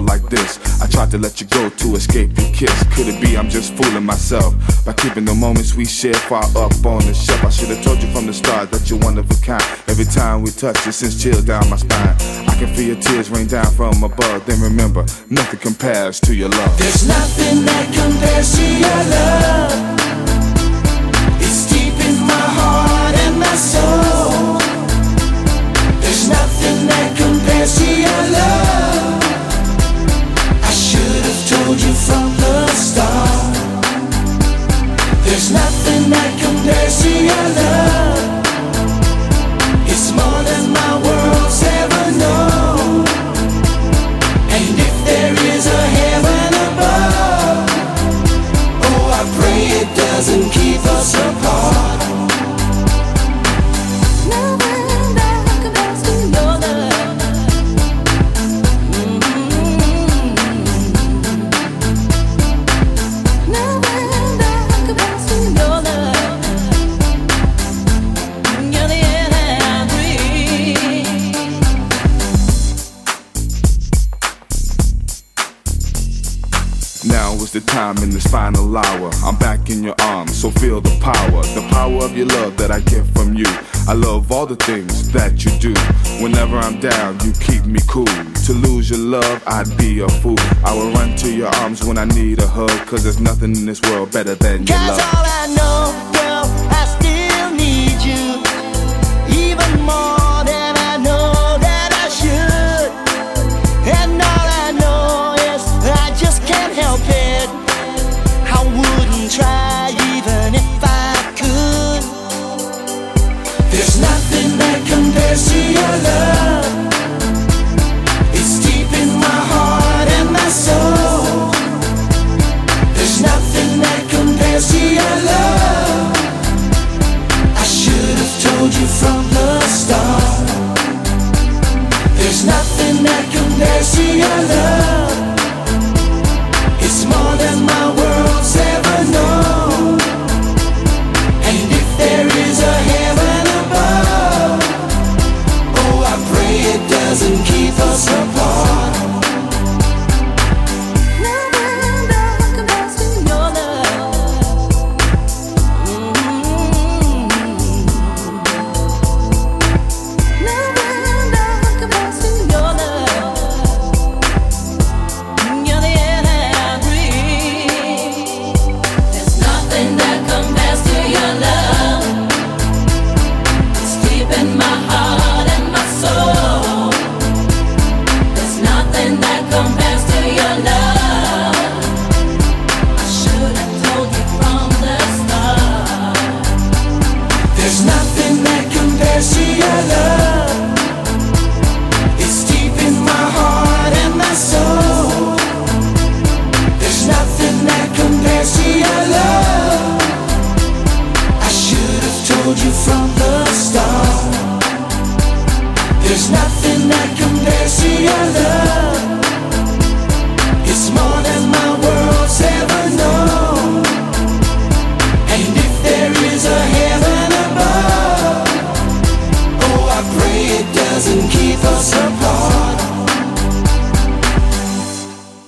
like this. I tried to let you go to escape your kiss. Could it be I'm just fooling myself by keeping the moments we share far up on the shelf? I should have told you from the start that you're one of a kind. Every time we touch, it sends chills down my spine. I can feel your tears rain down from above. Then remember, nothing compares to your love. There's nothing that compares to your love. It's deep in my heart and my soul. There's nothing that compares to your love. I should have told you from the start. There's nothing that compares to your love. It's more than my world's ever known. And if there is a heaven above, oh, I pray it doesn't keep us apart. Nothing that compares to your love. Nothing that compares to your love. You're the air that I breathe. Now is the time in this final hour. I'm back in your arms, so feel the power of your love that I get from you. I love all the things that you do. Whenever I'm down, you keep me cool. To lose your love, I'd be a fool. I will run to your arms when I need a hug, 'cause there's nothing in this world better than your 'Cause love. all I know, girl, I still need you. Even more than I know that I should. And all I know is I just can't help it. I wouldn't try even if I could. There's nothing that compares to your love. It's deep in my heart and my soul. There's nothing that compares to your love. I should have told you from the start. There's nothing that compares to your love. It's more than my world's ever known. And if there is a heaven above, oh, I pray it doesn't keep us apart. Nothing that compares to your love. Nothing that compares to your love. You're the air that I breathe. There's nothing that compares to your love. It's deep in my heart and my soul. There's nothing that compares to your love. I should have told you from the start. There's nothing that compares to your love. It's deep in my heart and my soul. There's nothing that compares to your love. I should have told you from the start. There's nothing that compares to your love. It's more than my world's ever known. And if there is a heaven above, oh, I pray it doesn't keep us apart.